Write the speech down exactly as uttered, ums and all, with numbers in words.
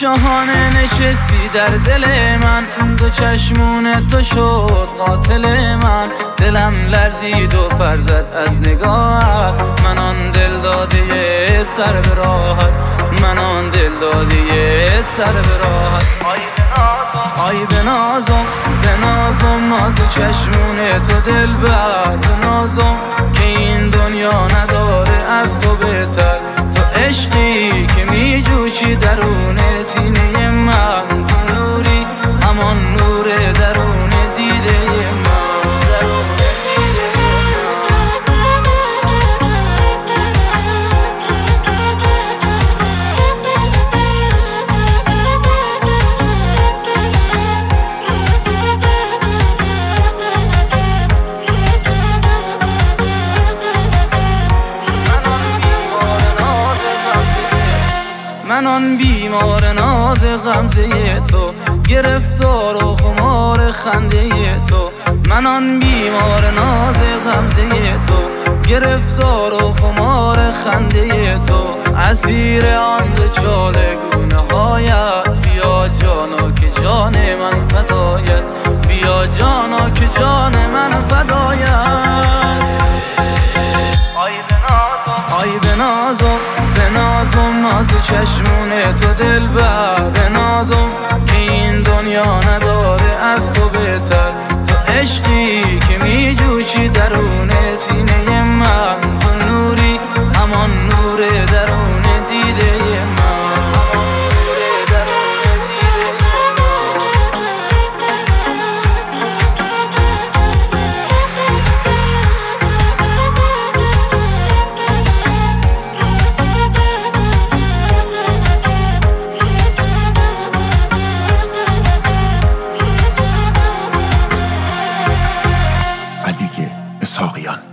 شاهانه نشستی در دل من، دو چشمون تو شد قاتل من. دلم لرزید و پر زد از نگاهت، من آن دل داده سر به راحت، من آن دل داده سر به راحت. آی به نازم به نازم ناز چشمون تو دل بر، به نازم که این دنیا نداره از تو بهتر. تو عشقی که می جوشی درون سینه من، تو نوری همان نور درون دیده من. من آن بیمار ناز غمزه تو، گرفتار و خمار خنده تو. من آن بیمار ناز غمزه تو، گرفتار و خمار خنده تو. اسیر آن دو چالگونه هایت، بیا جانا که جان من فدایت، بیا جانا که جان من فدایت. آی به نازم آی به نازم به نازم ناز چشمون تو دل بر، به نازم که این دنیا نداره از تو بهتر. تو عشقی که می جوشی درون سینه من، تو نوری همان نور درون دیده من. علی اسحاقیان.